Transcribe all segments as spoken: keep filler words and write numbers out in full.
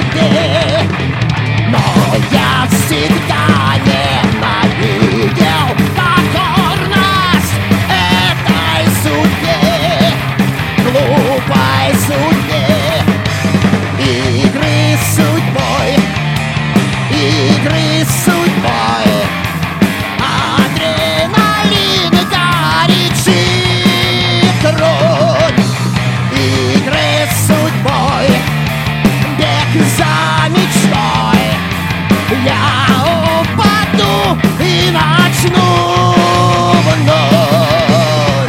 тебе, но я всегда ненавидел покорность этой судьбе, глупой судьбе. Игры с судьбой, игры с судьбой. Адреналин горячит кровь. Игры с судьбой, бег за мечтой. Я упаду и начну вновь.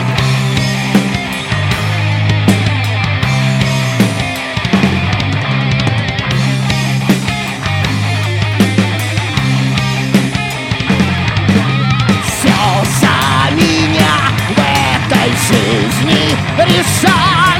Все за меня в этой жизни решай.